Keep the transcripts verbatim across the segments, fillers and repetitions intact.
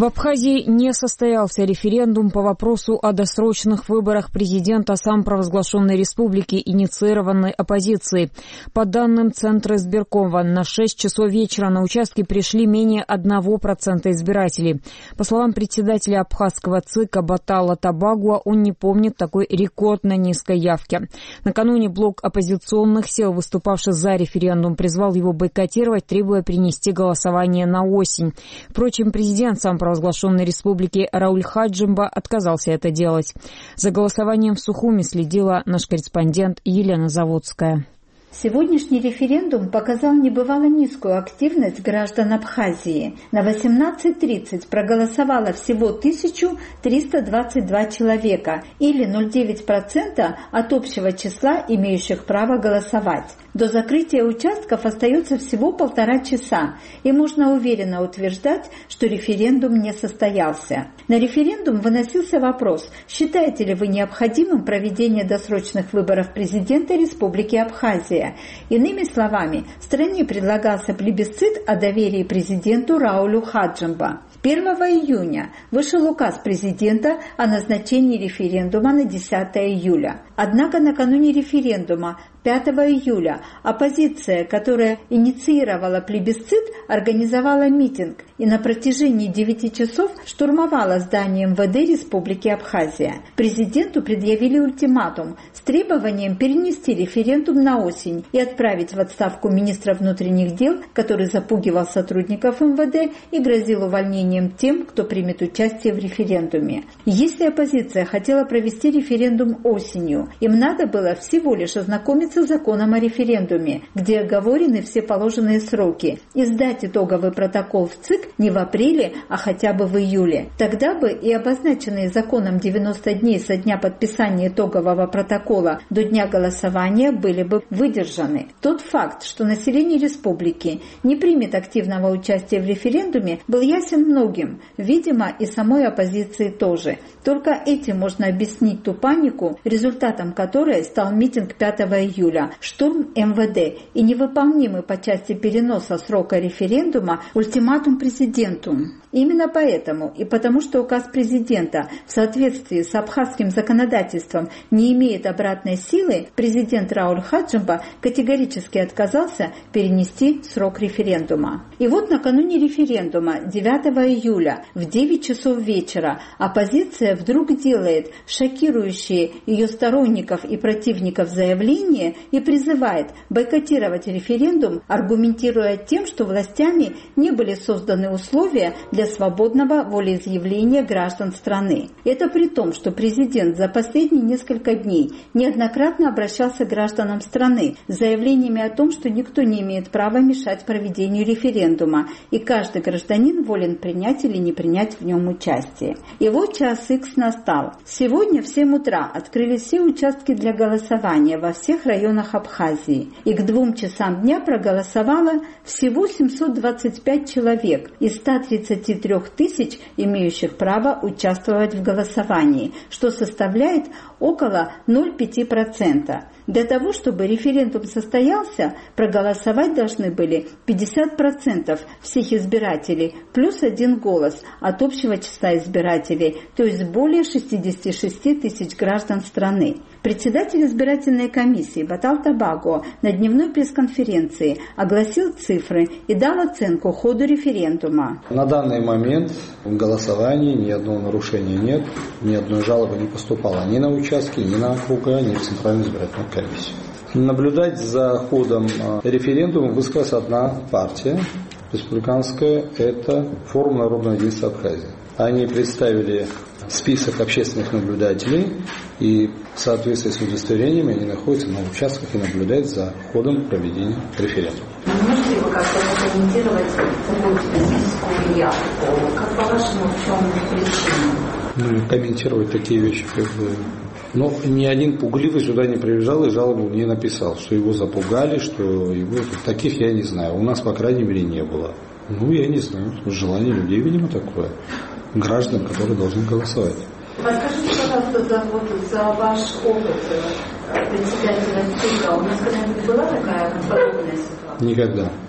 В Абхазии не состоялся референдум по вопросу о досрочных выборах президента самопровозглашенной республики, инициированной оппозицией. По данным Центра избиркома, на шесть часов вечера на участки пришли менее одного процента избирателей. По словам председателя абхазского ЦИКа Баталла Табагуа, он не помнит такой рекордно низкой явки. Накануне блок оппозиционных сил, выступавший за референдум, призвал его бойкотировать, требуя перенести голосование на осень. Впрочем, президент самопровозглашенной провозглашенной республики Рауль Хаджимба отказался это делать. За голосованием в Сухуми следила наш корреспондент Елена Заводская. Сегодняшний референдум показал небывало низкую активность граждан Абхазии. На восемнадцать тридцать проголосовало всего тысяча триста двадцать два человека, или ноль целых девять десятых процента от общего числа имеющих право голосовать. До закрытия участков остается всего полтора часа, и можно уверенно утверждать, что референдум не состоялся. На референдум выносился вопрос: считаете ли вы необходимым проведение досрочных выборов президента Республики Абхазия? Иными словами, стране предлагался плебисцит о доверии президенту Раулю Хаджимба. первого июня вышел указ президента о назначении референдума на десятое июля. Однако накануне референдума, пятого июля, оппозиция, которая инициировала плебисцит, организовала митинг и на протяжении девяти часов штурмовала здание эм вэ дэ Республики Абхазия. Президенту предъявили ультиматум с требованием перенести референдум на осень и отправить в отставку министра внутренних дел, который запугивал сотрудников эм вэ дэ и грозил увольнением тем, кто примет участие в референдуме. Если оппозиция хотела провести референдум осенью, им надо было всего лишь ознакомиться с законом о референдуме, где оговорены все положенные сроки, и сдать итоговый протокол в ЦИК не в апреле, а хотя бы в июле. Тогда бы и обозначенные законом девяносто дней со дня подписания итогового протокола до дня голосования были бы выдержаны. Тот факт, что население республики не примет активного участия в референдуме, был ясен многим, видимо, и самой оппозиции тоже. Только этим можно объяснить ту панику, результатом которой стал митинг пятого июля, штурм эм вэ дэ и невыполнимый по части переноса срока референдума ультиматум президенту. Именно поэтому и потому, что указ президента в соответствии с абхазским законодательством не имеет обратной силы, президент Рауль Хаджимба категорически отказался перенести срок референдума. И вот накануне референдума, девятого июля, в девять часов вечера, оппозиция вдруг делает шокирующие ее сторонников и противников заявления и призывает бойкотировать референдум, аргументируя тем, что властями не были созданы условия для свободного волеизъявления граждан страны. Это при том, что президент за последние несколько дней неоднократно обращался к гражданам страны с заявлениями о том, что никто не имеет права мешать проведению референдума, и каждый гражданин волен принять или не принять в нем участие. И вот час икс настал. Сегодня в семь утра открылись все участки для голосования во всех районах Абхазии, и к двум часам дня проголосовало всего семьсот двадцать пять человек из ста тридцати трёх тысяч, имеющих право участвовать в голосовании, что составляет около ноль целых пять десятых процента. Для того, чтобы референдум состоялся, проголосовать должны были пятьдесят процентов всех избирателей плюс один голос от общего числа избирателей, то есть более шестьдесят шесть тысяч граждан страны. Председатель избирательной комиссии Баталла Табагуа на дневной пресс-конференции огласил цифры и дал оценку ходу референдума. На данный момент в голосовании ни одного нарушения нет, ни одной жалобы не поступало ни на участки, ни на округа, ни в Центральную избирательную комиссию. Наблюдать за ходом референдума высказалась одна партия республиканская, это Форум народного единства Абхазии. Они представили список общественных наблюдателей, и в соответствии с удостоверениями они находятся на участках и наблюдают за ходом проведения референдума. Можете вы как-то прокомментировать такую физическую явку? Как по-вашему, в чем причина? Ну, комментировать такие вещи, как бы... Но ни один пугливый сюда не приезжал и жалобу не написал, что его запугали, что его... Таких я не знаю. У нас, по крайней мере, не было. Ну, я не знаю. Желание людей, видимо, такое. Граждан, которые должны голосовать. Подскажите, пожалуйста, за, вот, за ваш опыт председателя ЦИКа, у нас когда-нибудь была такая подобная ситуация? Никогда.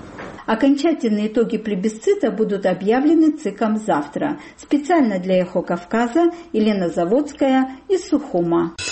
Окончательные итоги плебисцита будут объявлены ЦИКом завтра. Специально для «Эхо Кавказа» Елена Заводская из Сухума.